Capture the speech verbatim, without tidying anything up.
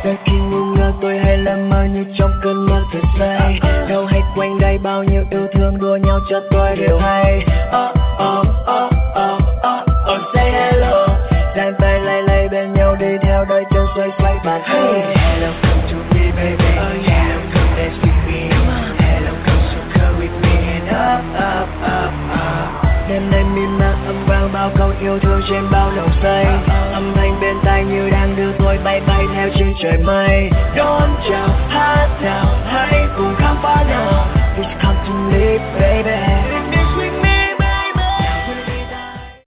Đôi khi ngu ngơ tôi hay làm mơ như trong cơn mơ thật say. Đâu hay quanh đây bao nhiêu yêu thương đua nhau cho tôi đều hay. Oh oh oh oh oh oh say hello. Đàn tay lay lay bên nhau đi theo đôi chân xoay xoay bàn tay. Hello come to me baby. Oh yeah. Hello come dance with me. Hello come sugar with me and up up up up. Đêm nay mìm ma âm vang bao câu yêu thương trên bao nồng say. Âm thanh bên tai như đang đưa tôi bay bay theo trên trời mây.